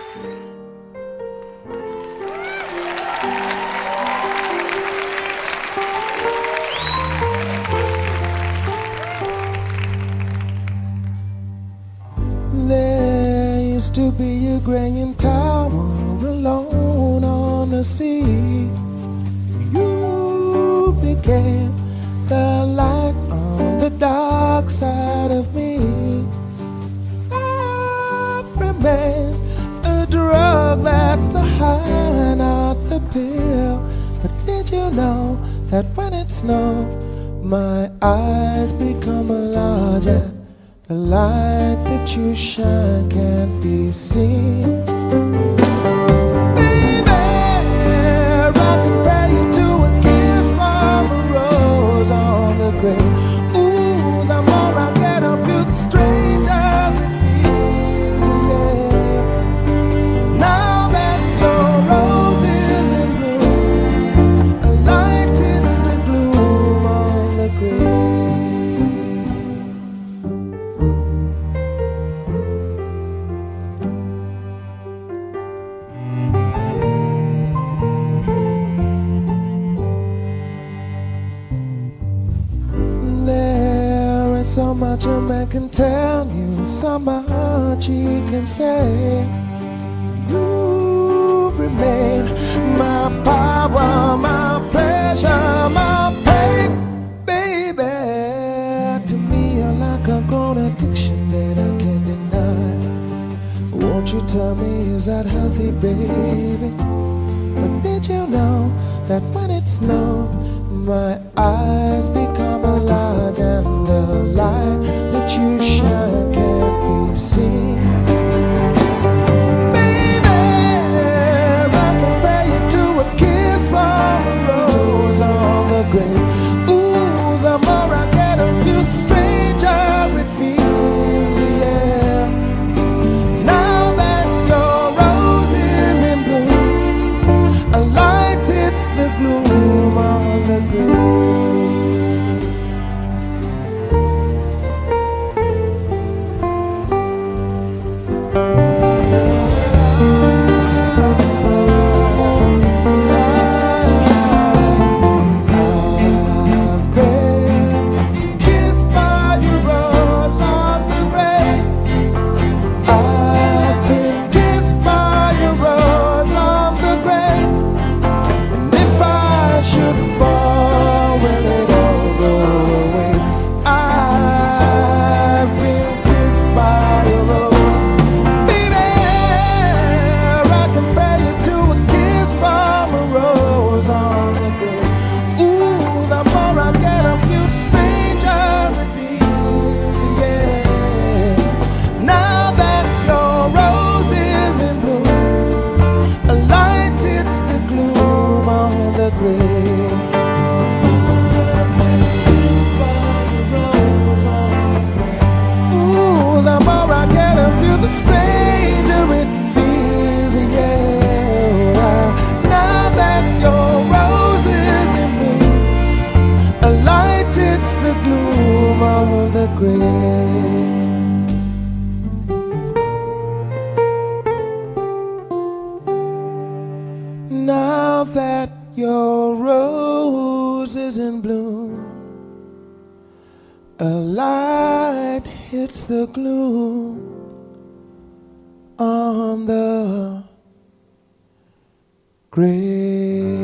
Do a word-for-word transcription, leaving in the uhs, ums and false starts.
There used to be a graying tower alone on the sea. You became the light on the dark side of me. Love remains a drug that's the high, not the pill. But did you know that when it snows, my eyes become large and the light that you shine can't be seen? Baby, I compare you to a kiss from a rose on the grave. Ooh, the more I get of you, the stranger it feels, yeah. Now that your rose is in bloom, a light hits the gloom on the grave. So much a man can tell you, so much he can say. You remain my power, my pleasure, my pain. Baby, to me you're like a grown addiction that I can't deny. Won't you tell me, is that healthy, baby? But did you know that when it snows, my eyes become large and the light that you shine can't be seen? Baby, I compare you to a kiss from a rose on the grave. Ooh, the more I get of you, the stranger it feels, yeah. Now that your rose is in bloom, a light hits the gloom on the grave. The stranger it feels, yeah. Now that your rose is in bloom, a light hits the gloom on the grave. Now that your rose is in bloom, a light hits the gloom on the grave.